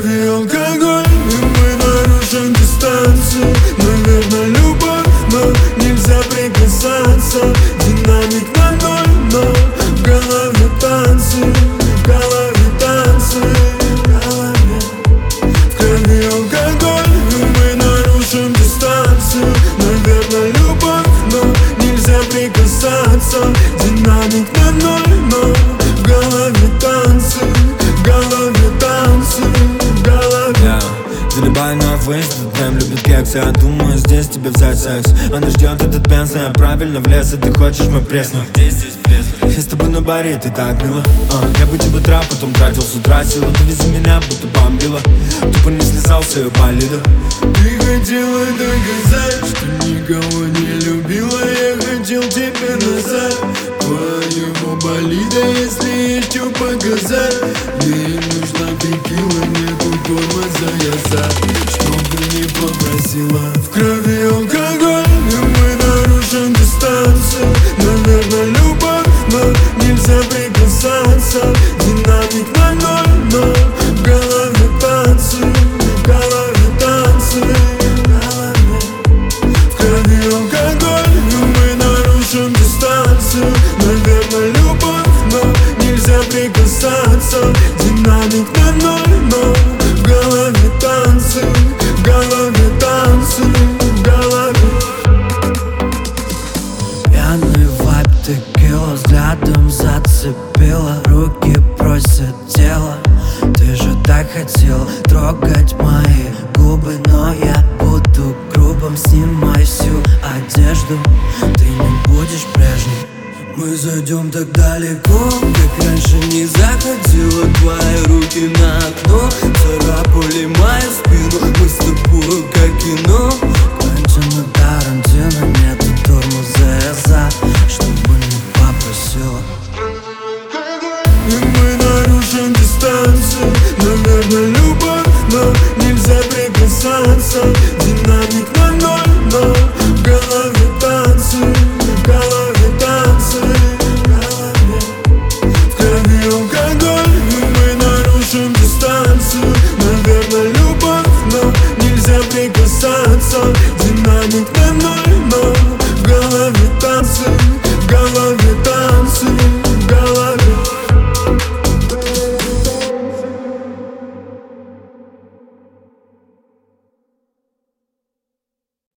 крови алкоголь, и мы нарушим дистанцию. Наверное, любовь, но нельзя прикасаться. Динамик на ноль, но в голове танцы, в голове танцы, в голове. В крови алкоголь, и мы нарушим дистанцию. Наверное, любовь, но нельзя прикасаться. Динамик на ноль, но в голове танцы, в голове танцы, в голове. Залибай на фейс, этот прям любит кекс. Я думаю, здесь тебе взять секс. Она ждет этот пенс, я правильно влез. И ты хочешь мой пресс, но где здесь пресс? Я с тобой на баре, ты так мило. Я бы тебе трап, потом тратил с утра силы. Довези меня, будто бомбила. Тупо не слезал с ее болида. Ты хотела доказать, что никого не любила. Я хотел тебе назад твоего болида, если есть что показать. Мне нужна текила, нету тормоза, я за, что бы не попросила. В крови алкоголь, и мы нарушим дистанцию. Наверное, любовь, но нельзя прикасаться. Динамик на ноль, но в голове танцы, в голове танцы, в голове. В крови алкоголь, и мы нарушим дистанцию. Наверное, любовь, но нельзя прикасаться. Динамик на ноль, но в голове танцы, в голове танцы, в голове. Пьяный вайб, текила, взглядом зацепила. Руки просят тело. Ты же так хотел трогать мои губы, но я буду грубым. Снимай всю одежду, ты не будешь прежней. Мы зайдем так далеко, как раньше не заходила. Твои руки на окно царапали мою спину. Мы с тобой как кино Квентина Тарантино. Нету тормоза, я за, чтобы не попросила. И мы нарушим дистанцию. Наверное,